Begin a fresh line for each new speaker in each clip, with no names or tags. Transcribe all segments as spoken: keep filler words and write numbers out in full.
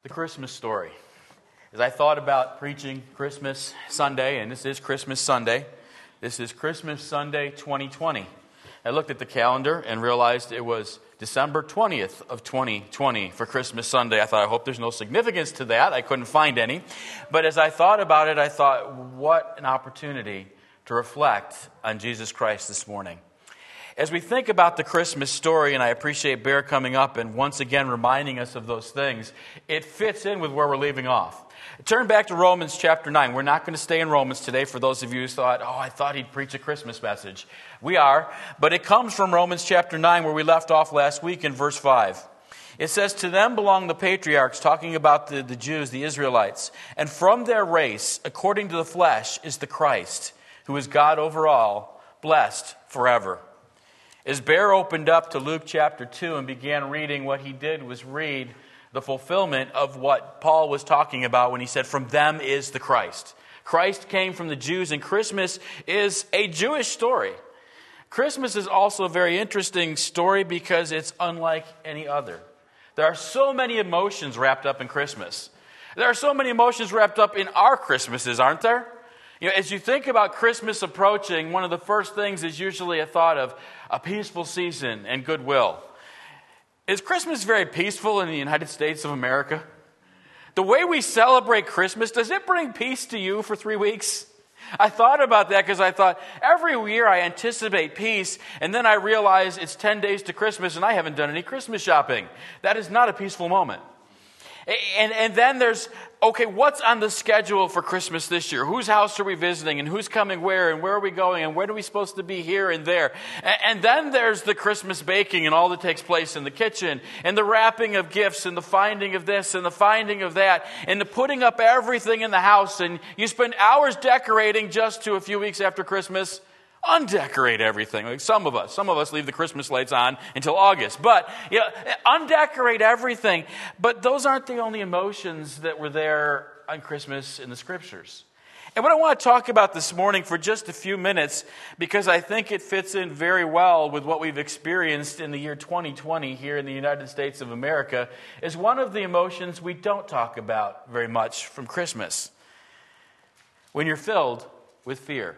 The Christmas story. As I thought about preaching Christmas Sunday, and this is Christmas Sunday, this is Christmas Sunday twenty twenty. I looked at the calendar and realized it was December twentieth of twenty twenty for Christmas Sunday. I thought, I hope there's no significance to that. I couldn't find any. But as I thought about it, I thought, what an opportunity to reflect on Jesus Christ this morning. As we think about the Christmas story, and I appreciate Bear coming up and once again reminding us of those things, it fits in with where we're leaving off. Turn back to Romans chapter nine. We're not going to stay in Romans today for those of you who thought, oh, I thought he'd preach a Christmas message. We are, but it comes from Romans chapter nine where we left off last week in verse five. It says, to them belong the patriarchs, talking about the, the Jews, the Israelites, and from their race, according to the flesh, is the Christ, who is God over all, blessed forever. As Bear opened up to Luke chapter two and began reading, what he did was read the fulfillment of what Paul was talking about when he said, from them is the Christ. Christ came from the Jews, and Christmas is a Jewish story. Christmas is also a very interesting story because it's unlike any other. There are so many emotions wrapped up in Christmas. There are so many emotions wrapped up in our Christmases, aren't there? You know, as you think about Christmas approaching, one of the first things is usually a thought of a peaceful season and goodwill. Is Christmas very peaceful in the United States of America? The way we celebrate Christmas, does it bring peace to you for three weeks? I thought about that because I thought every year I anticipate peace, and then I realize it's ten days to Christmas and I haven't done any Christmas shopping. That is not a peaceful moment. And, and then there's, okay, what's on the schedule for Christmas this year? Whose house are we visiting, and who's coming where, and where are we going, and when are we supposed to be here and there? And, and then there's the Christmas baking and all that takes place in the kitchen, and the wrapping of gifts, and the finding of this, and the finding of that, and the putting up everything in the house, and you spend hours decorating just to a few weeks after Christmas undecorate everything. Like some of us. Some of us leave the Christmas lights on until August. But, you know, undecorate everything. But those aren't the only emotions that were there on Christmas in the Scriptures. And what I want to talk about this morning for just a few minutes, because I think it fits in very well with what we've experienced in the year twenty twenty here in the United States of America, is one of the emotions we don't talk about very much from Christmas. When you're filled with fear.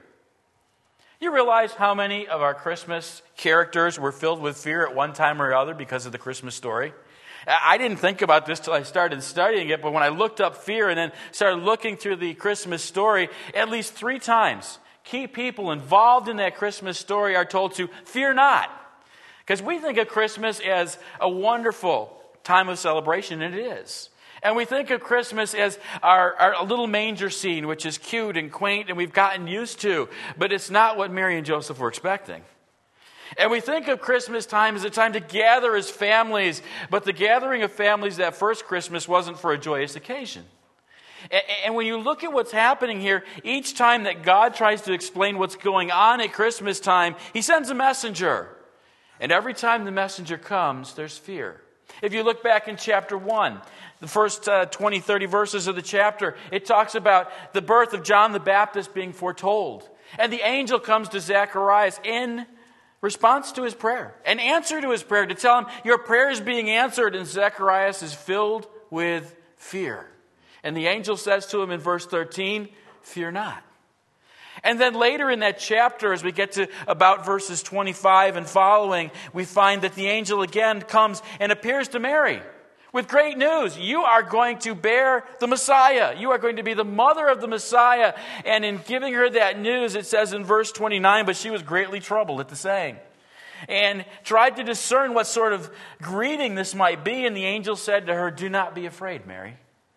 You realize how many of our Christmas characters were filled with fear at one time or other because of the Christmas story? I didn't think about this till I started studying it, but when I looked up fear and then started looking through the Christmas story, at least three times, key people involved in that Christmas story are told to fear not. Because we think of Christmas as a wonderful time of celebration, and it is. And we think of Christmas as our, our little manger scene, which is cute and quaint and we've gotten used to. But it's not what Mary and Joseph were expecting. And we think of Christmas time as a time to gather as families. But the gathering of families that first Christmas wasn't for a joyous occasion. And, and when you look at what's happening here, each time that God tries to explain what's going on at Christmas time, He sends a messenger. And every time the messenger comes, there's fear. If you look back in chapter one, the first uh, twenty, thirty verses of the chapter, it talks about the birth of John the Baptist being foretold. And the angel comes to Zacharias in response to his prayer, an answer to his prayer, to tell him, your prayer is being answered. And Zacharias is filled with fear. And the angel says to him in verse thirteen, fear not. And then later in that chapter, as we get to about verses twenty-five and following, we find that the angel again comes and appears to Mary with great news. You are going to bear the Messiah. You are going to be the mother of the Messiah. And in giving her that news, it says in verse twenty-nine, but she was greatly troubled at the saying, and tried to discern what sort of greeting this might be. And the angel said to her, do not be afraid, Mary.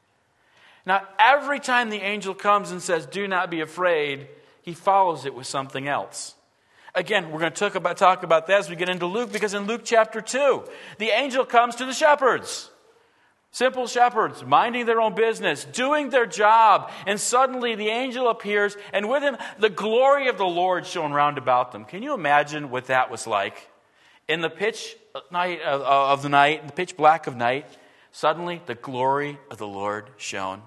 Now, every time the angel comes and says, do not be afraid, he follows it with something else. Again, we're going to talk about, talk about that as we get into Luke, because in Luke chapter two, the angel comes to the shepherds. Simple shepherds, minding their own business, doing their job. And suddenly the angel appears, and with him, the glory of the Lord shone round about them. Can you imagine what that was like? In the pitch night of the night, in the pitch black of night, suddenly the glory of the Lord shone.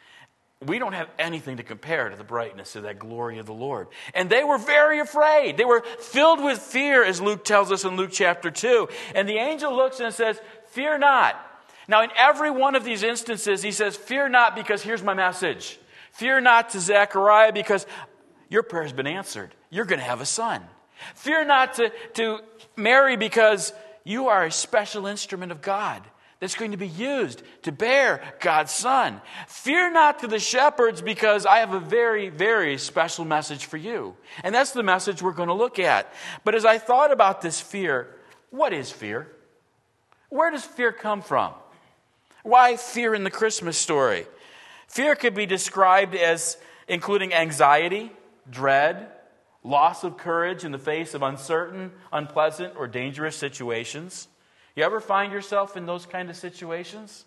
We don't have anything to compare to the brightness of that glory of the Lord. And they were very afraid. They were filled with fear, as Luke tells us in Luke chapter two. And the angel looks and says, fear not. Now, in every one of these instances, he says, fear not, because here's my message. Fear not to Zechariah, because your prayer has been answered. You're going to have a son. Fear not to, to Mary, because you are a special instrument of God that's going to be used to bear God's son. Fear not to the shepherds, because I have a very, very special message for you. And that's the message we're going to look at. But as I thought about this fear, what is fear? Where does fear come from? Why fear in the Christmas story? Fear could be described as including anxiety, dread, loss of courage in the face of uncertain, unpleasant, or dangerous situations. You ever find yourself in those kind of situations?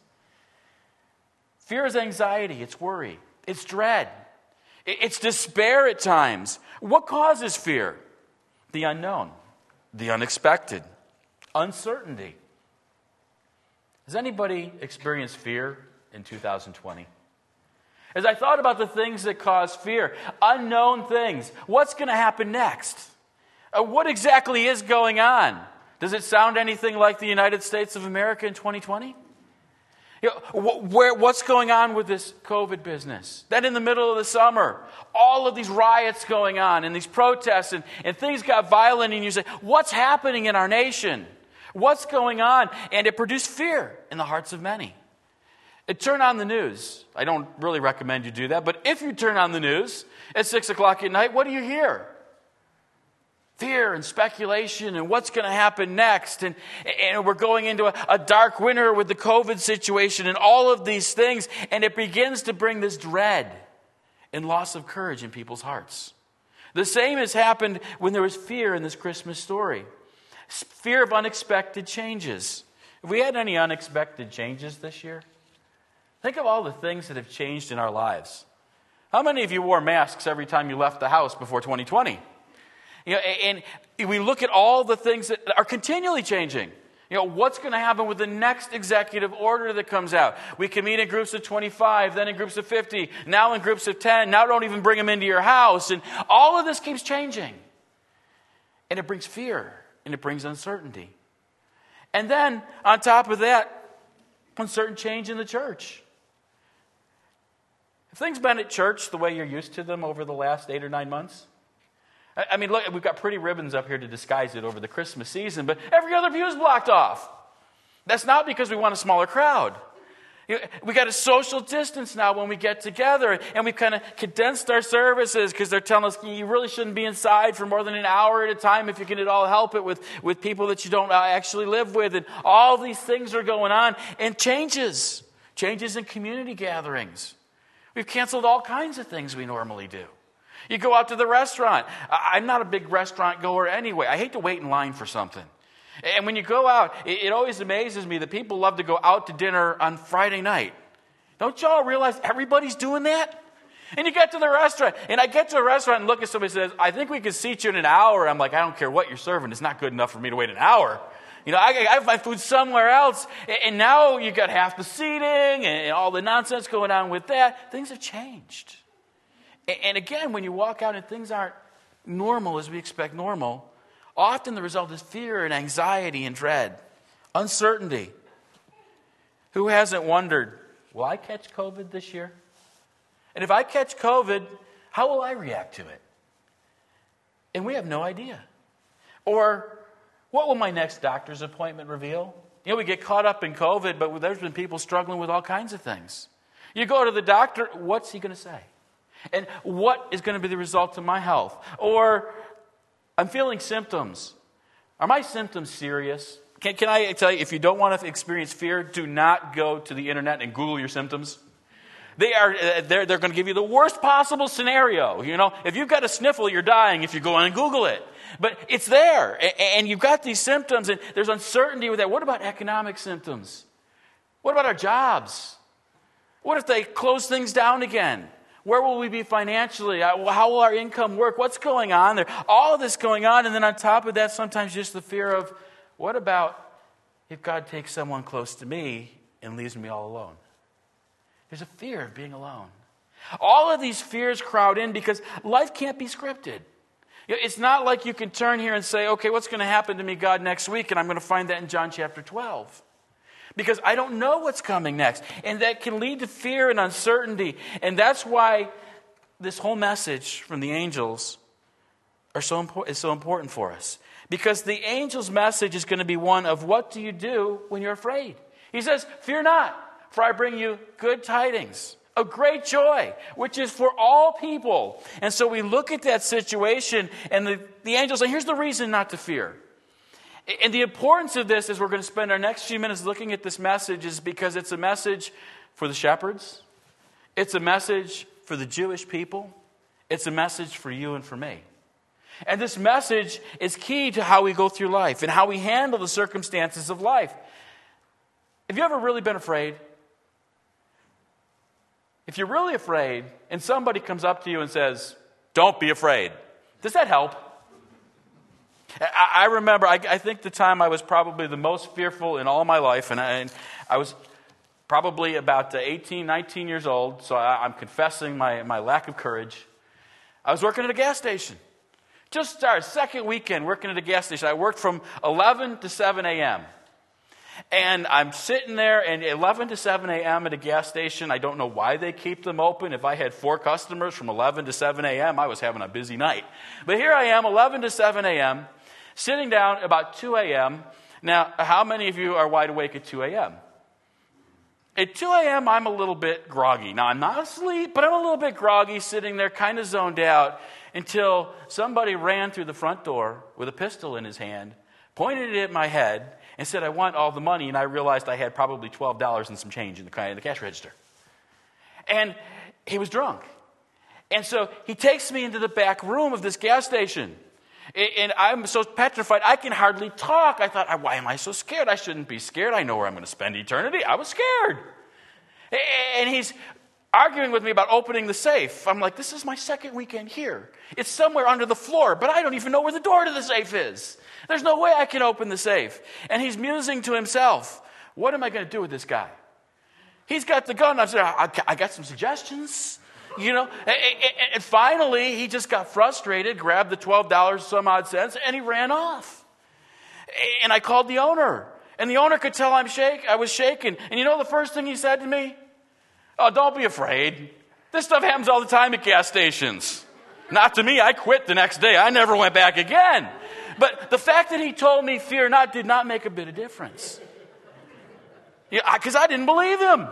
Fear is anxiety, it's worry, it's dread, it's despair at times. What causes fear? The unknown, the unexpected, uncertainty. Has anybody experienced fear in two thousand twenty? As I thought about the things that cause fear, unknown things, what's going to happen next? Uh, what exactly is going on? Does it sound anything like the United States of America in twenty twenty? You know, wh- where, what's going on with this COVID business? Then in the middle of the summer, all of these riots going on and these protests and, and things got violent, and you say, what's happening in our nation? What's going on? And it produced fear in the hearts of many. It turn on the news. I don't really recommend you do that, but if you turn on the news at six o'clock at night, what do you hear? Fear and speculation and what's going to happen next. And, and we're going into a, a dark winter with the COVID situation and all of these things. And it begins to bring this dread and loss of courage in people's hearts. The same has happened when there was fear in this Christmas story. Fear of unexpected changes. Have we had any unexpected changes this year? Think of all the things that have changed in our lives. How many of you wore masks every time you left the house before twenty twenty? You know, and we look at all the things that are continually changing. You know, what's going to happen with the next executive order that comes out? We can meet in groups of twenty-five, then in groups of fifty, now in groups of ten. Now don't even bring them into your house. And all of this keeps changing. And it brings fear, and it brings uncertainty. And then, on top of that, uncertain change in the church. Have things been at church the way you're used to them over the last eight or nine months? I mean, look, we've got pretty ribbons up here to disguise it over the Christmas season, but every other pew is blocked off. That's not because we want a smaller crowd. We got a social distance now when we get together, and we've kind of condensed our services because they're telling us you really shouldn't be inside for more than an hour at a time if you can at all help it with, with people that you don't actually live with. And all these things are going on, and changes. Changes in community gatherings. We've canceled all kinds of things we normally do. You go out to the restaurant. I'm not a big restaurant goer anyway. I hate to wait in line for something. And when you go out, it always amazes me that people love to go out to dinner on Friday night. Don't y'all realize everybody's doing that? And you get to the restaurant, and I get to a restaurant and look at somebody and says, I think we can seat you in an hour. I'm like, I don't care what you're serving. It's not good enough for me to wait an hour. You know, I got to find food somewhere else. And now you got half the seating and all the nonsense going on with that. Things have changed. And again, when you walk out and things aren't normal as we expect normal, often the result is fear and anxiety and dread, uncertainty. Who hasn't wondered, will I catch COVID this year? And if I catch COVID, how will I react to it? And we have no idea. Or, what will my next doctor's appointment reveal? You know, we get caught up in COVID, but there's been people struggling with all kinds of things. You go to the doctor, what's he going to say? And what is going to be the result of my health? Or, I'm feeling symptoms. Are my symptoms serious? Can, can I tell you, if you don't want to experience fear, do not go to the internet and Google your symptoms. They are, they're, they're going to give you the worst possible scenario. You know, if you've got a sniffle, you're dying if you go on and Google it. But it's there, and you've got these symptoms, and there's uncertainty with that. What about economic symptoms? What about our jobs? What if they close things down again? Where will we be financially? How will our income work? What's going on there? All of this going on, and then on top of that, sometimes just the fear of, what about if God takes someone close to me and leaves me all alone? There's a fear of being alone. All of these fears crowd in because life can't be scripted. It's not like you can turn here and say, okay, what's going to happen to me, God, next week? And I'm going to find that in John chapter twelve. because I don't know what's coming next. And that can lead to fear and uncertainty. And that's why this whole message from the angels are so important, is so important for us. Because the angel's message is going to be one of what do you do when you're afraid? He says, fear not, for I bring you good tidings of great joy, which is for all people. And so we look at that situation, and the, the angels say, here's the reason not to fear. And the importance of this, as we're going to spend our next few minutes looking at this message, is because it's a message for the shepherds. It's a message for the Jewish people. It's a message for you and for me. And this message is key to how we go through life and how we handle the circumstances of life. Have you ever really been afraid? If you're really afraid and somebody comes up to you and says, don't be afraid, does that help? I, I remember, I, I think the time I was probably the most fearful in all my life, and I, and I was probably about eighteen, nineteen years old, so I, I'm confessing my, my lack of courage. I was working at a gas station. Just started, second weekend working at a gas station. I worked from eleven to seven a.m. And I'm sitting there, and eleven to seven a.m. at a gas station, I don't know why they keep them open. If I had four customers from eleven to seven a.m., I was having a busy night. But here I am, eleven to seven a.m., sitting down about two a.m. Now, how many of you are wide awake at two a.m.? At two a.m., I'm a little bit groggy. Now, I'm not asleep, but I'm a little bit groggy, sitting there kind of zoned out, until somebody ran through the front door with a pistol in his hand, pointed it at my head, and said, I want all the money. And I realized I had probably twelve dollars and some change in the, in the cash register. And he was drunk. And so he takes me into the back room of this gas station. And I'm so petrified, I can hardly talk. I thought, why am I so scared? I shouldn't be scared. I know where I'm going to spend eternity. I was scared. And he's arguing with me about opening the safe. I'm like, this is my second weekend here. It's somewhere under the floor, but I don't even know where the door to the safe is. There's no way I can open the safe. And he's musing to himself, what am I going to do with this guy? He's got the gun. I said, I got some suggestions. You know, and finally he just got frustrated, grabbed the twelve dollars some odd cents, and he ran off. And I called the owner. And the owner could tell I'm shake. I was shaking. And you know the first thing he said to me? Oh, don't be afraid. This stuff happens all the time at gas stations. Not to me. I quit the next day. I never went back again. But the fact that he told me fear not did not make a bit of difference. Yeah, because I didn't believe him.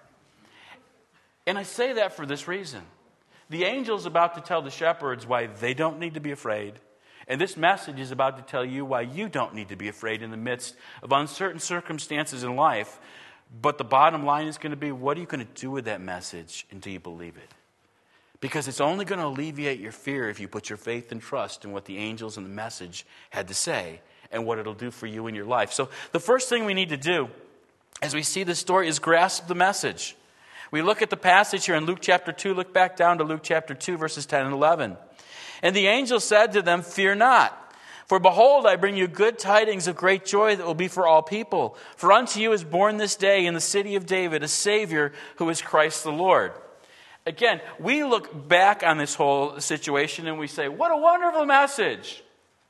And I say that for this reason. The angel's about to tell the shepherds why they don't need to be afraid. And this message is about to tell you why you don't need to be afraid in the midst of uncertain circumstances in life. But the bottom line is going to be, what are you going to do with that message until you believe it? Because it's only going to alleviate your fear if you put your faith and trust in what the angels and the message had to say and what it'll do for you in your life. So the first thing we need to do as we see this story is grasp the message. We look at the passage here in Luke chapter two. Look back down to Luke chapter two, verses ten and eleven. And the angel said to them, fear not. For behold, I bring you good tidings of great joy that will be for all people. For unto you is born this day in the city of David a Savior who is Christ the Lord. Again, we look back on this whole situation and we say, what a wonderful message.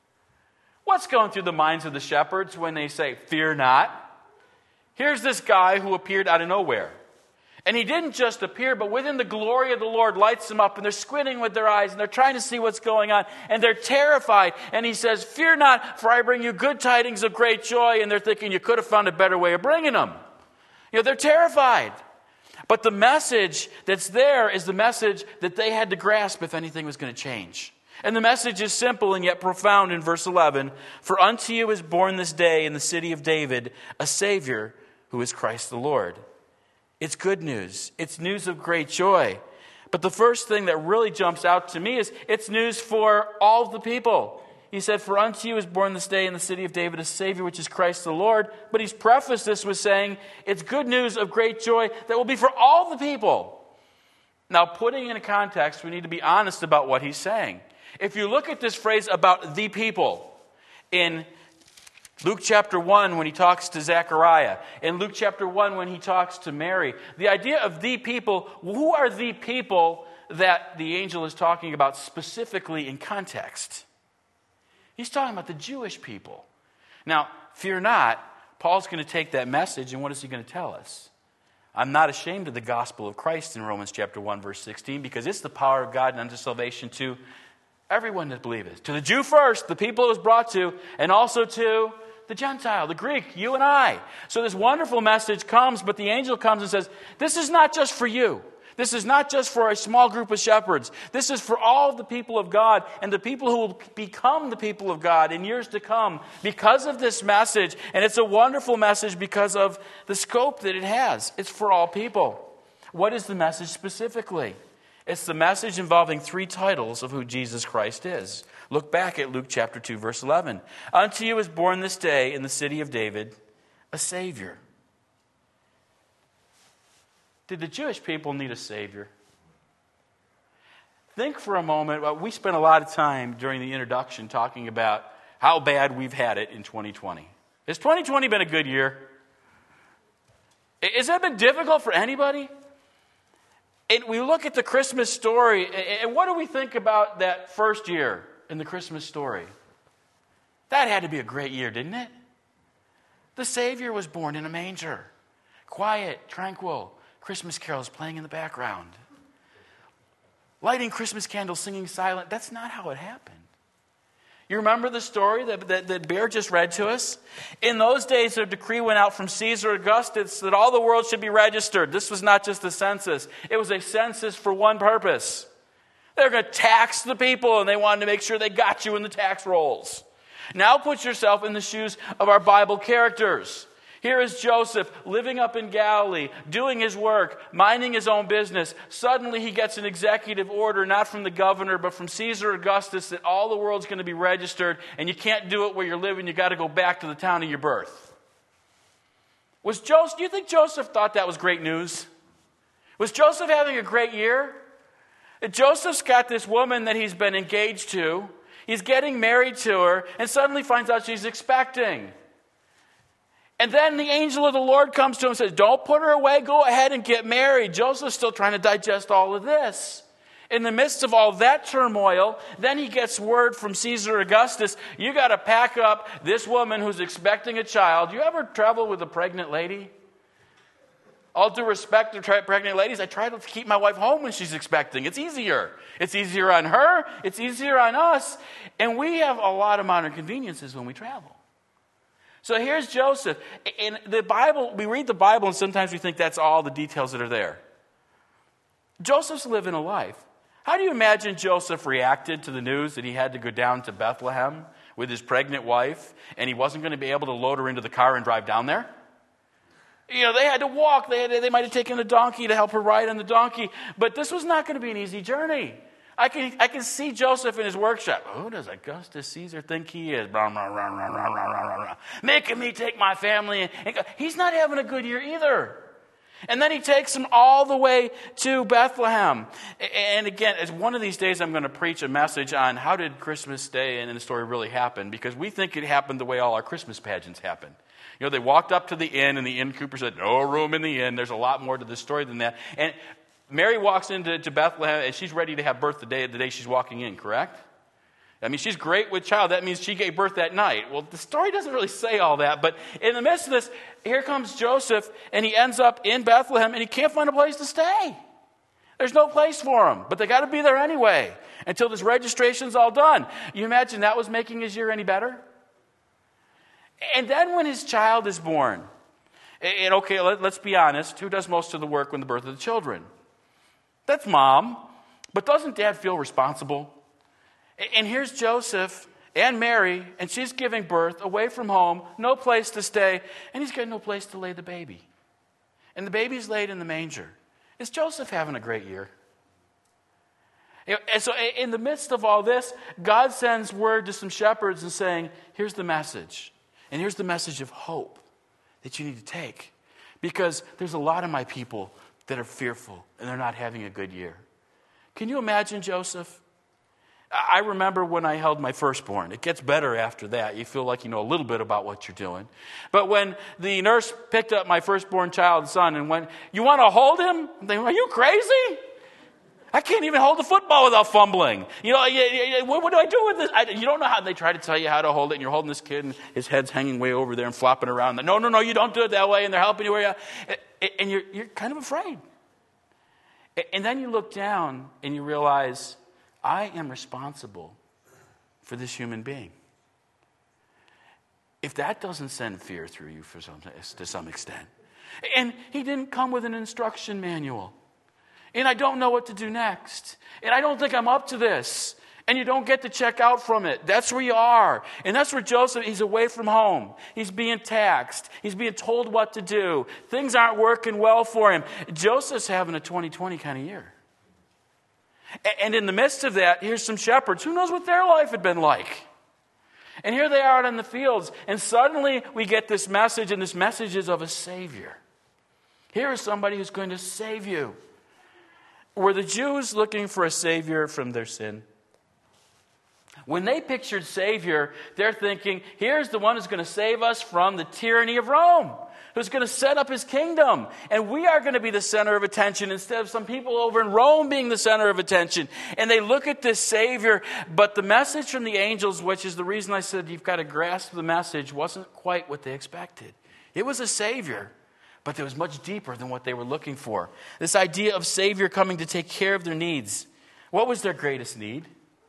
What's going through the minds of the shepherds when they say, fear not? Here's this guy who appeared out of nowhere. And he didn't just appear, but within the glory of the Lord lights them up, and they're squinting with their eyes, and they're trying to see what's going on, and they're terrified. And he says, fear not, for I bring you good tidings of great joy. And they're thinking, you could have found a better way of bringing them. You know, they're terrified. But the message that's there is the message that they had to grasp if anything was going to change. And the message is simple and yet profound in verse eleven. For unto you is born this day in the city of David a Savior who is Christ the Lord. It's good news. It's news of great joy. But the first thing that really jumps out to me is it's news for all the people. He said, for unto you is born this day in the city of David a Savior, which is Christ the Lord. But he's prefaced this with saying, it's good news of great joy that will be for all the people. Now, putting in a context, we need to be honest about what he's saying. If you look at this phrase about the people in Luke chapter one, when he talks to Zechariah, in Luke chapter one, when he talks to Mary, the idea of the people, who are the people that the angel is talking about specifically in context? He's talking about the Jewish people. Now, fear not, Paul's going to take that message, and what is he going to tell us? I'm not ashamed of the gospel of Christ in Romans chapter one, verse sixteen, because it's the power of God unto salvation to everyone that believeth. To the Jew first, the people it was brought to, and also to the Gentile, the Greek, you and I. So this wonderful message comes, but the angel comes and says, this is not just for you. This is not just for a small group of shepherds. This is for all the people of God and the people who will become the people of God in years to come because of this message. And it's a wonderful message because of the scope that it has. It's for all people. What is the message specifically? It's the message involving three titles of who Jesus Christ is. Look back at Luke chapter two, verse eleven. Unto you is born this day in the city of David a Savior. Did the Jewish people need a Savior? Think for a moment. We spent a lot of time during the introduction talking about how bad we've had it in twenty twenty. Has twenty twenty been a good year? Has that been difficult for anybody? And we look at the Christmas story, and what do we think about that first year in the Christmas story? That had to be a great year, didn't it? The Savior was born in a manger. Quiet, tranquil. Christmas carols playing in the background. Lighting Christmas candles, singing silent. That's not how it happened. You remember the story that, that, that Bear just read to us? In those days, a decree went out from Caesar Augustus that all the world should be registered. This was not just a census. It was a census for one purpose. They were going to tax the people, and they wanted to make sure they got you in the tax rolls. Now put yourself in the shoes of our Bible characters. Here is Joseph living up in Galilee, doing his work, minding his own business. Suddenly he gets an executive order, not from the governor, but from Caesar Augustus, that all the world's going to be registered, and you can't do it where you're living. You got to go back to the town of your birth. Was Joseph? Do you think Joseph thought that was great news? Was Joseph having a great year? Joseph's got this woman that he's been engaged to. He's getting married to her, and suddenly finds out she's expecting. And then the angel of the Lord comes to him and says, don't put her away, go ahead and get married. Joseph's still trying to digest all of this. In the midst of all that turmoil, then he gets word from Caesar Augustus, you got to pack up this woman who's expecting a child. You ever travel with a pregnant lady? All due respect to pregnant ladies, I try to keep my wife home when she's expecting. It's easier. It's easier on her. It's easier on us. And we have a lot of modern conveniences when we travel. So here's Joseph. In the Bible, we read the Bible and sometimes we think that's all the details that are there. Joseph's living a life. How do you imagine Joseph reacted to the news that he had to go down to Bethlehem with his pregnant wife and he wasn't going to be able to load her into the car and drive down there? You know, they had to walk. They, had to, they might have taken a donkey to help her ride on the donkey. But this was not going to be an easy journey. I can I can see Joseph in his workshop. Who does Augustus Caesar think he is? Blah, blah, blah, blah, blah, blah, blah. Making me take my family. And go. He's not having a good year either. And then he takes them all the way to Bethlehem. And again, as one of these days I'm going to preach a message on how did Christmas Day and the story really happen, because we think it happened the way all our Christmas pageants happen. You know, they walked up to the inn and the innkeeper said, no room in the inn. There's a lot more to the story than that. And Mary walks into to Bethlehem and she's ready to have birth the day, the day she's walking in, correct? I mean, she's great with child. That means she gave birth that night. Well, the story doesn't really say all that. But in the midst of this, here comes Joseph, and he ends up in Bethlehem, and he can't find a place to stay. There's no place for him. But they got to be there anyway until this registration's all done. You imagine that was making his year any better? And then when his child is born, and okay, let, let's be honest, who does most of the work when the birth of the children? That's mom. But doesn't dad feel responsible? And here's Joseph and Mary, and she's giving birth away from home, no place to stay, and he's got no place to lay the baby. And the baby's laid in the manger. Is Joseph having a great year? And so in the midst of all this, God sends word to some shepherds and saying, here's the message. And here's the message of hope that you need to take. Because there's a lot of my people that are fearful and they're not having a good year. Can you imagine Joseph? I remember when I held my firstborn. It gets better after that. You feel like you know a little bit about what you're doing. But when the nurse picked up my firstborn child, son, and went, you want to hold him? They went, are you crazy? I can't even hold the football without fumbling. You know, what, what do I do with this? I, you don't know how they try to tell you how to hold it, and you're holding this kid, and his head's hanging way over there and flopping around. No, no, no, you don't do it that way, and they're helping you where you are. And you're, you're kind of afraid. And then you look down, and you realize, I am responsible for this human being. If that doesn't send fear through you for some, to some extent. And he didn't come with an instruction manual. And I don't know what to do next. And I don't think I'm up to this. And you don't get to check out from it. That's where you are. And that's where Joseph, he's away from home. He's being taxed. He's being told what to do. Things aren't working well for him. Joseph's having a twenty twenty kind of year. And in the midst of that, here's some shepherds. Who knows what their life had been like? And here they are out in the fields. And suddenly we get this message, and this message is of a Savior. Here is somebody who's going to save you. Were the Jews looking for a Savior from their sin? When they pictured Savior, they're thinking, here's the one who's going to save us from the tyranny of Rome, who's going to set up his kingdom. And we are going to be the center of attention instead of some people over in Rome being the center of attention. And they look at this Savior, but the message from the angels, which is the reason I said you've got to grasp the message, wasn't quite what they expected. It was a Savior, but it was much deeper than what they were looking for. This idea of Savior coming to take care of their needs. What was their greatest need?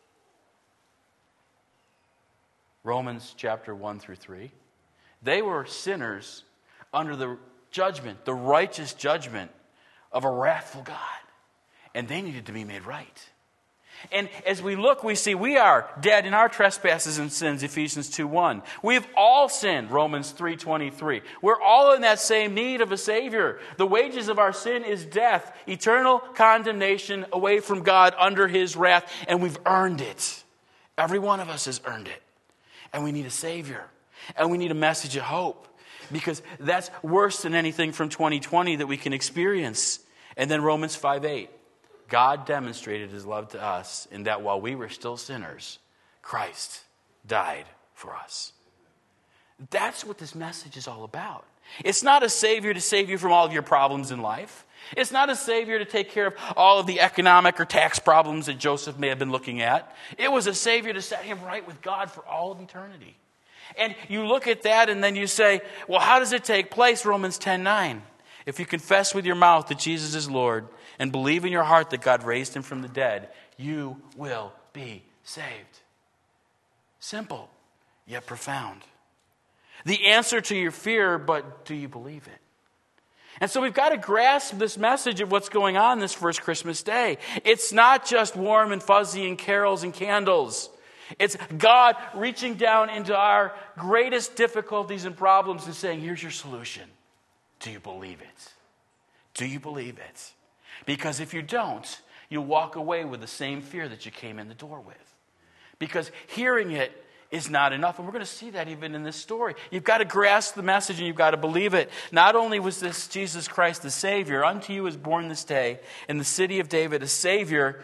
Romans chapter one through three. They were sinners under the judgment, the righteous judgment of a wrathful God. And they needed to be made right. And as we look, we see we are dead in our trespasses and sins, Ephesians two one. We've all sinned, Romans three twenty-three. We're all in that same need of a Savior. The wages of our sin is death, eternal condemnation away from God under His wrath, and we've earned it. Every one of us has earned it. And we need a Savior. And we need a message of hope. Because that's worse than anything from twenty twenty that we can experience. And then Romans five eight. God demonstrated His love to us in that while we were still sinners, Christ died for us. That's what this message is all about. It's not a Savior to save you from all of your problems in life. It's not a Savior to take care of all of the economic or tax problems that Joseph may have been looking at. It was a Savior to set him right with God for all of eternity. And you look at that and then you say, well, how does it take place? Romans ten nine. If you confess with your mouth that Jesus is Lord and believe in your heart that God raised Him from the dead, you will be saved. Simple, yet profound. The answer to your fear, but do you believe it? And so we've got to grasp this message of what's going on this first Christmas day. It's not just warm and fuzzy and carols and candles. It's God reaching down into our greatest difficulties and problems and saying, here's your solution. Do you believe it? Do you believe it? Because if you don't, you'll walk away with the same fear that you came in the door with. Because hearing it is not enough. And we're going to see that even in this story. You've got to grasp the message and you've got to believe it. Not only was this Jesus Christ the Savior, unto you is born this day in the city of David a Savior.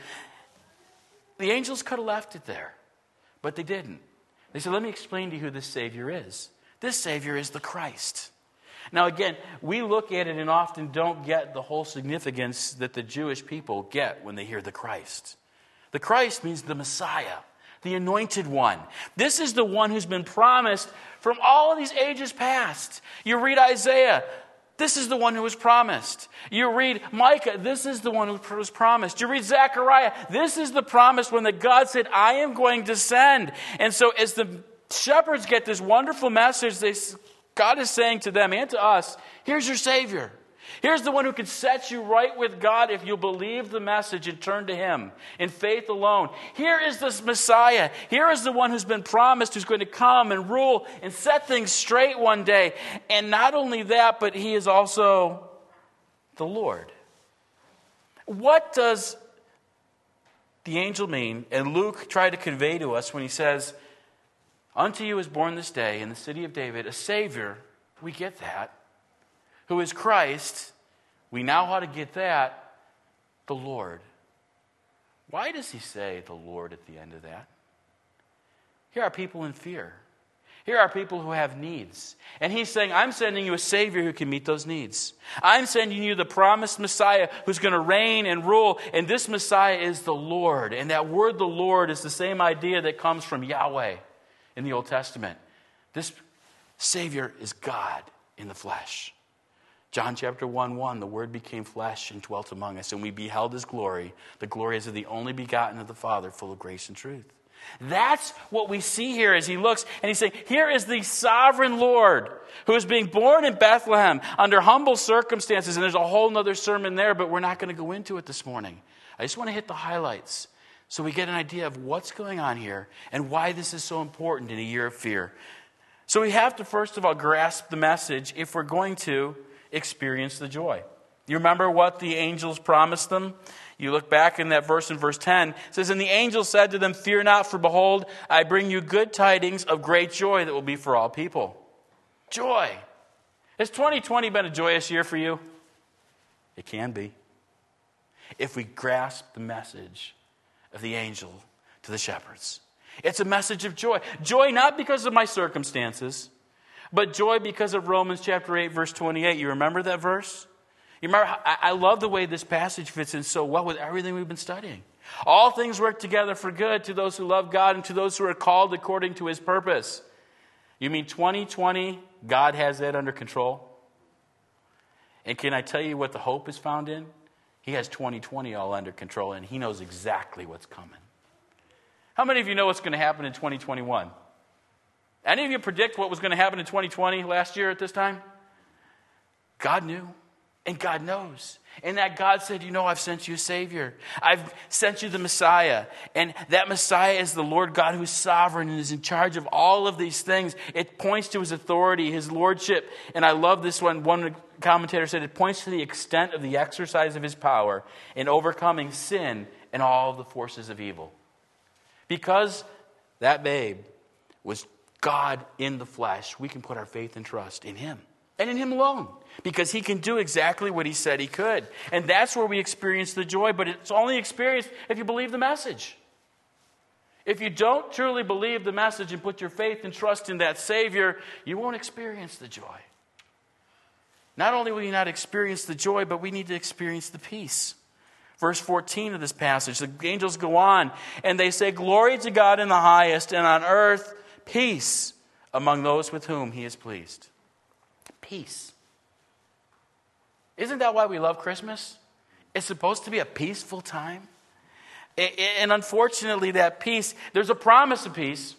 The angels could have left it there, but they didn't. They said, let me explain to you who this Savior is. This Savior is the Christ. Now again, we look at it and often don't get the whole significance that the Jewish people get when they hear the Christ. The Christ means the Messiah, the anointed one. This is the one who's been promised from all of these ages past. You read Isaiah, this is the one who was promised. You read Micah, this is the one who was promised. You read Zechariah, this is the promised one that God said, I am going to send. And so as the shepherds get this wonderful message, they God is saying to them and to us, here's your Savior. Here's the one who can set you right with God if you'll believe the message and turn to Him in faith alone. Here is this Messiah. Here is the one who's been promised, who's going to come and rule and set things straight one day. And not only that, but He is also the Lord. What does the angel mean? And Luke tried to convey to us when he says, unto you is born this day in the city of David a Savior. We get that. Who is Christ. We now how to get that. The Lord. Why does he say the Lord at the end of that? Here are people in fear. Here are people who have needs. And he's saying, I'm sending you a Savior who can meet those needs. I'm sending you the promised Messiah who's going to reign and rule. And this Messiah is the Lord. And that word, the Lord, is the same idea that comes from Yahweh in the Old Testament. This Savior is God in the flesh. John chapter one, one, the Word became flesh and dwelt among us, and we beheld His glory. The glory is of the only begotten of the Father, full of grace and truth. That's what we see here as he looks, and he's saying, here is the sovereign Lord who is being born in Bethlehem under humble circumstances, and there's a whole other sermon there, but we're not going to go into it this morning. I just want to hit the highlights so we get an idea of what's going on here and why this is so important in a year of fear. So we have to, first of all, grasp the message if we're going to experience the joy. You remember what the angels promised them? You look back in that verse in verse ten. It says, and the angel said to them, fear not, for behold, I bring you good tidings of great joy that will be for all people. Joy. Has twenty twenty been a joyous year for you? It can be. If we grasp the message of the angel to the shepherds. It's a message of joy. Joy not because of my circumstances, but joy because of Romans chapter eight, verse twenty-eight. You remember that verse? You remember, I love the way this passage fits in so well with everything we've been studying. All things work together for good to those who love God and to those who are called according to His purpose. You mean twenty twenty, God has that under control? And can I tell you what the hope is found in? He has twenty twenty all under control, and He knows exactly what's coming. How many of you know what's going to happen in twenty twenty-one? Any of you predict what was going to happen in twenty twenty last year at this time? God knew. And God knows. And that God said, you know, I've sent you a Savior. I've sent you the Messiah. And that Messiah is the Lord God who is sovereign and is in charge of all of these things. It points to His authority, His lordship. And I love this one. One commentator said it points to the extent of the exercise of His power in overcoming sin and all the forces of evil. Because that babe was God in the flesh, we can put our faith and trust in Him. And in Him alone. Because He can do exactly what He said He could. And that's where we experience the joy. But it's only experienced if you believe the message. If you don't truly believe the message and put your faith and trust in that Savior, you won't experience the joy. Not only will you not experience the joy, but we need to experience the peace. Verse fourteen of this passage, the angels go on and they say, glory to God in the highest, and on earth peace among those with whom He is pleased. Peace. Isn't that why we love Christmas? It's supposed to be a peaceful time. And unfortunately, that peace, there's a promise of peace.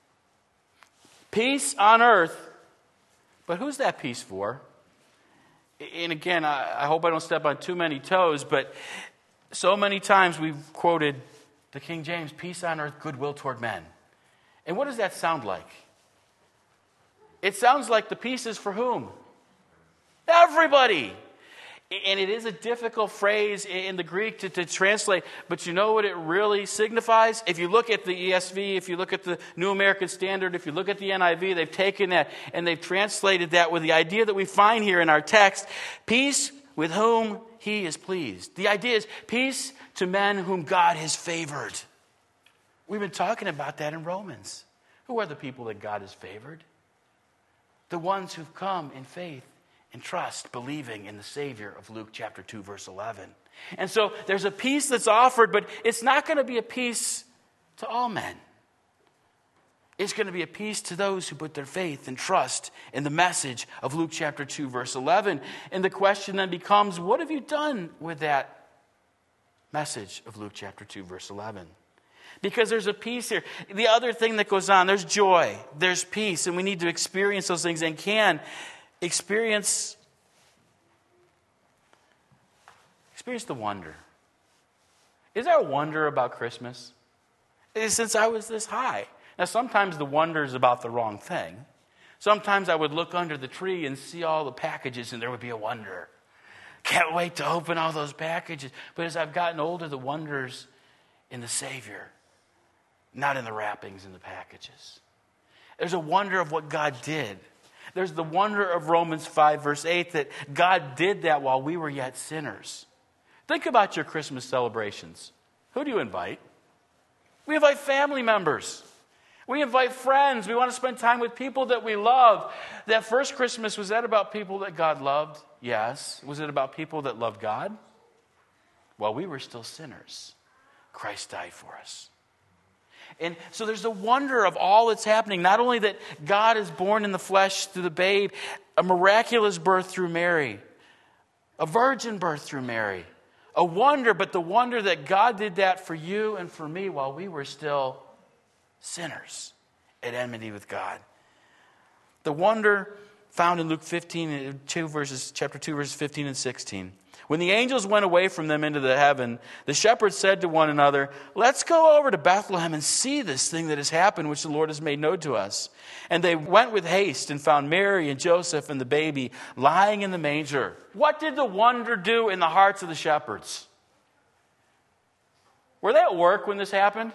Peace on earth. But who's that peace for? And again, I hope I don't step on too many toes, but so many times we've quoted the King James, peace on earth, goodwill toward men. And what does that sound like? It sounds like the peace is for whom? Everybody. And it is a difficult phrase in the Greek to, to translate, but you know what it really signifies? If you look at the E S V, if you look at the New American Standard, if you look at the N I V, they've taken that and they've translated that with the idea that we find here in our text, peace with whom He is pleased. The idea is peace to men whom God has favored. We've been talking about that in Romans. Who are the people that God has favored? The ones who've come in faith and trust, believing in the Savior of Luke chapter two, verse eleven. And so there's a peace that's offered, but it's not going to be a peace to all men. It's going to be a peace to those who put their faith and trust in the message of Luke chapter two, verse eleven. And the question then becomes, what have you done with that message of Luke chapter two, verse eleven? Because there's a peace here. The other thing that goes on, there's joy, there's peace, and we need to experience those things and can experience, experience the wonder. Is there a wonder about Christmas? Since I was this high. Now, sometimes the wonder is about the wrong thing. Sometimes I would look under the tree and see all the packages, and there would be a wonder. Can't wait to open all those packages. But as I've gotten older, the wonder's in the Savior, not in the wrappings and the packages. There's a wonder of what God did. There's the wonder of Romans five, verse eight, that God did that while we were yet sinners. Think about your Christmas celebrations. Who do you invite? We invite family members. We invite friends. We want to spend time with people that we love. That first Christmas, was that about people that God loved? Yes. Was it about people that loved God? While we were still sinners, Christ died for us. And so there's the wonder of all that's happening. Not only that God is born in the flesh through the babe, a miraculous birth through Mary, a virgin birth through Mary, a wonder, but the wonder that God did that for you and for me while we were still sinners at enmity with God. The wonder found in Luke fifteen, two verses, chapter two, verses fifteen and sixteen. When the angels went away from them into the heaven, the shepherds said to one another, "Let's go over to Bethlehem and see this thing that has happened, which the Lord has made known to us." And they went with haste and found Mary and Joseph and the baby lying in the manger. What did the wonder do in the hearts of the shepherds? Were they at work when this happened?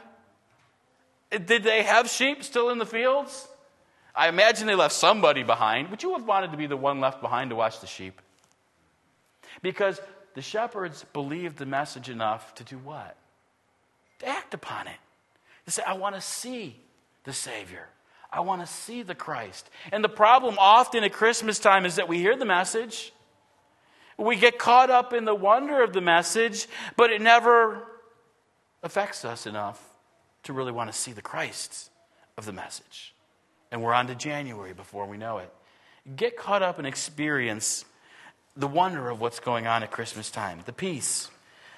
Did they have sheep still in the fields? I imagine they left somebody behind. Would you have wanted to be the one left behind to watch the sheep? Because the shepherds believed the message enough to do what? To act upon it. To say, I want to see the Savior. I want to see the Christ. And the problem often at Christmas time is that we hear the message. We get caught up in the wonder of the message, but it never affects us enough to really want to see the Christ of the message. And we're on to January before we know it. Get caught up and experience the wonder of what's going on at Christmas time. The peace.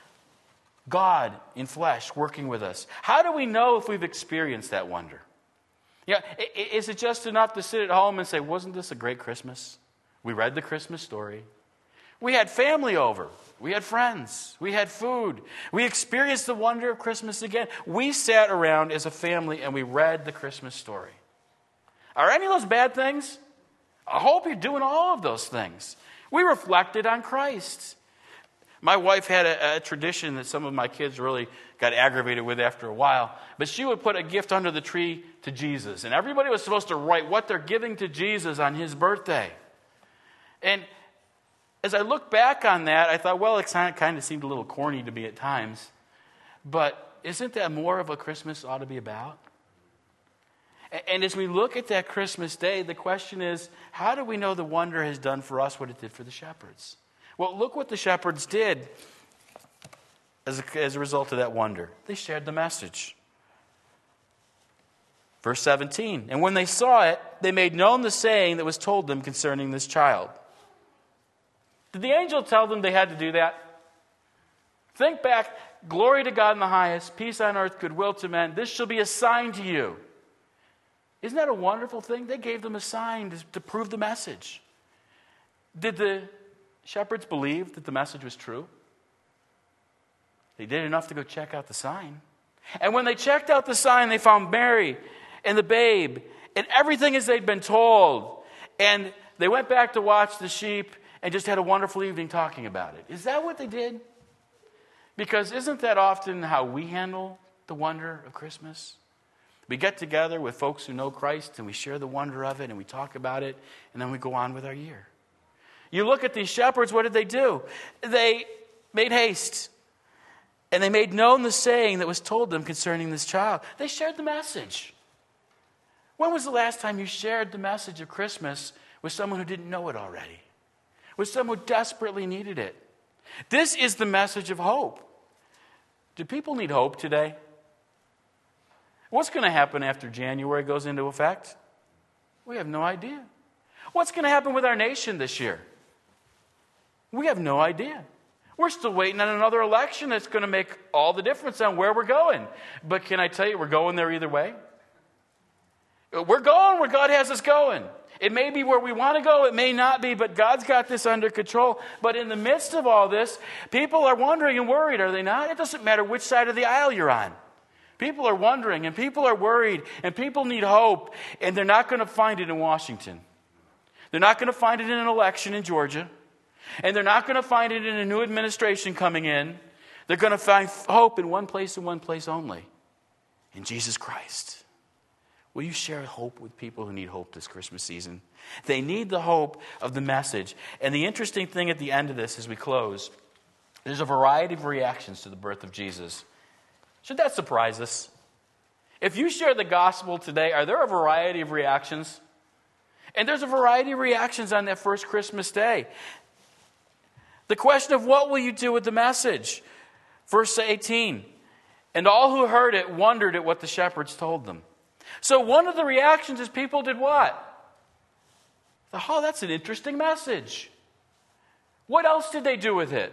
God in flesh working with us. How do we know if we've experienced that wonder? Yeah, is it just enough to sit at home and say, wasn't this a great Christmas? We read the Christmas story. We had family over. We had friends. We had food. We experienced the wonder of Christmas again. We sat around as a family and we read the Christmas story. Are any of those bad things? I hope you're doing all of those things. We reflected on Christ. My wife had a, a tradition that some of my kids really got aggravated with after a while. But she would put a gift under the tree to Jesus. And everybody was supposed to write what they're giving to Jesus on his birthday. And as I look back on that, I thought, well, it kind of seemed a little corny to me at times. But isn't that more of what Christmas ought to be about? And as we look at that Christmas day, the question is, how do we know the wonder has done for us what it did for the shepherds? Well, look what the shepherds did as a, as a result of that wonder. They shared the message. Verse seventeen, and when they saw it, they made known the saying that was told them concerning this child. Did the angel tell them they had to do that? Think back, glory to God in the highest, peace on earth, goodwill to men. This shall be a sign to you. Isn't that a wonderful thing? They gave them a sign to, to prove the message. Did the shepherds believe that the message was true? They did enough to go check out the sign. And when they checked out the sign, they found Mary and the babe and everything as they'd been told. And they went back to watch the sheep and just had a wonderful evening talking about it. Is that what they did? Because isn't that often how we handle the wonder of Christmas? We get together with folks who know Christ and we share the wonder of it and we talk about it and then we go on with our year. You look at these shepherds, what did they do? They made haste and they made known the saying that was told them concerning this child. They shared the message. When was the last time you shared the message of Christmas with someone who didn't know it already? With someone who desperately needed it? This is the message of hope. Do people need hope today? What's going to happen after January goes into effect? We have no idea. What's going to happen with our nation this year? We have no idea. We're still waiting on another election that's going to make all the difference on where we're going. But can I tell you, we're going there either way? We're going where God has us going. It may be where we want to go, it may not be, but God's got this under control. But in the midst of all this, people are wondering and worried, are they not? It doesn't matter which side of the aisle you're on. People are wondering, and people are worried, and people need hope, and they're not going to find it in Washington. They're not going to find it in an election in Georgia, and they're not going to find it in a new administration coming in. They're going to find hope in one place and one place only, in Jesus Christ. Will you share hope with people who need hope this Christmas season? They need the hope of the message. And the interesting thing at the end of this, as we close, there's a variety of reactions to the birth of Jesus. Should that surprise us? If you share the gospel today, are there a variety of reactions? And there's a variety of reactions on that first Christmas day. The question of what will you do with the message? Verse eighteen. And all who heard it wondered at what the shepherds told them. So one of the reactions is people did what? Oh, that's an interesting message. What else did they do with it?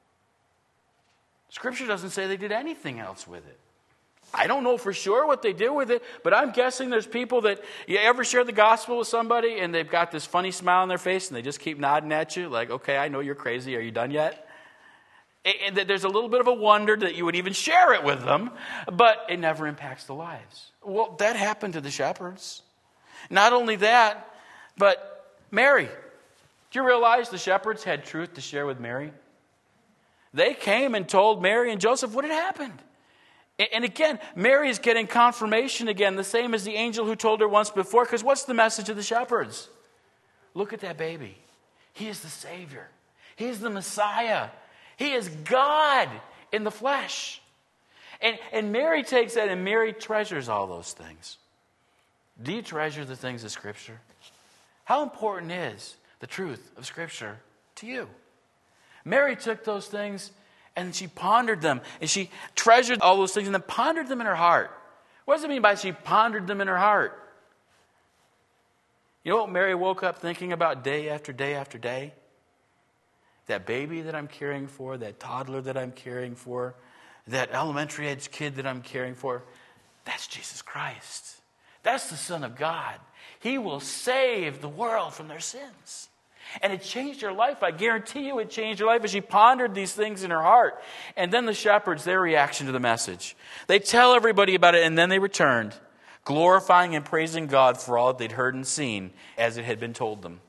Scripture doesn't say they did anything else with it. I don't know for sure what they did with it, but I'm guessing there's people that, you ever share the gospel with somebody and they've got this funny smile on their face and they just keep nodding at you like, okay, I know you're crazy. Are you done yet? And there's a little bit of a wonder that you would even share it with them, but it never impacts the lives. Well, that happened to the shepherds. Not only that, but Mary. Do you realize the shepherds had truth to share with Mary? They came and told Mary and Joseph what had happened. And again, Mary is getting confirmation again, the same as the angel who told her once before, because what's the message of the shepherds? Look at that baby. He is the Savior. He is the Messiah. He is God in the flesh. And, and Mary takes that and Mary treasures all those things. Do you treasure the things of Scripture? How important is the truth of Scripture to you? Mary took those things and she pondered them. And she treasured all those things and then pondered them in her heart. What does it mean by she pondered them in her heart? You know what Mary woke up thinking about day after day after day? That baby that I'm caring for, that toddler that I'm caring for, that elementary age kid that I'm caring for, that's Jesus Christ. That's the Son of God. He will save the world from their sins. And it changed her life. I guarantee you it changed her life as she pondered these things in her heart. And then the shepherds, their reaction to the message. They tell everybody about it and then they returned, glorifying and praising God for all that they'd heard and seen as it had been told them.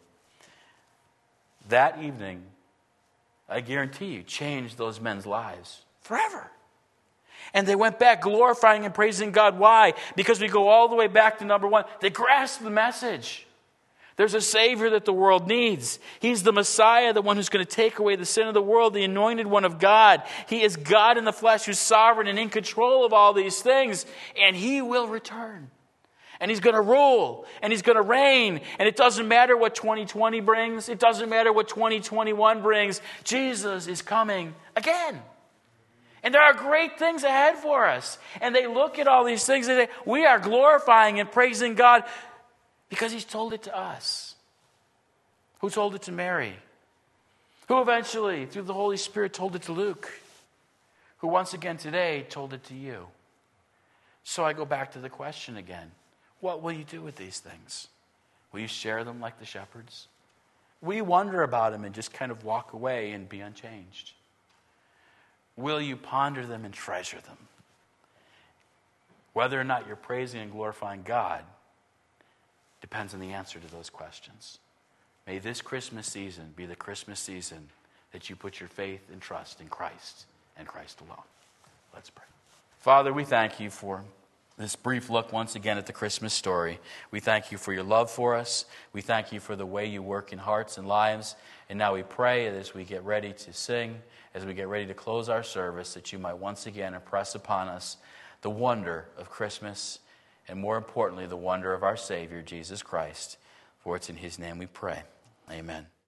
That evening, I guarantee you, changed those men's lives forever. And they went back glorifying and praising God. Why? Because we go all the way back to number one. They grasped the message. There's a Savior that the world needs. He's the Messiah, the one who's going to take away the sin of the world, the anointed one of God. He is God in the flesh who's sovereign and in control of all these things. And He will return. And He's going to rule. And He's going to reign. And it doesn't matter what twenty twenty brings. It doesn't matter what twenty twenty-one brings. Jesus is coming again. And there are great things ahead for us. And they look at all these things and they say, we are glorifying and praising God because He's told it to us. Who told it to Mary? Who eventually, through the Holy Spirit, told it to Luke? Who once again today told it to you? So I go back to the question again. What will you do with these things? Will you share them like the shepherds? Will you wonder about them and just kind of walk away and be unchanged? Will you ponder them and treasure them? Whether or not you're praising and glorifying God depends on the answer to those questions. May this Christmas season be the Christmas season that you put your faith and trust in Christ and Christ alone. Let's pray. Father, we thank you for this brief look once again at the Christmas story. We thank you for your love for us. We thank you for the way you work in hearts and lives. And now we pray that as we get ready to sing, as we get ready to close our service, that you might once again impress upon us the wonder of Christmas, and more importantly, the wonder of our Savior, Jesus Christ. For it's in His name we pray. Amen.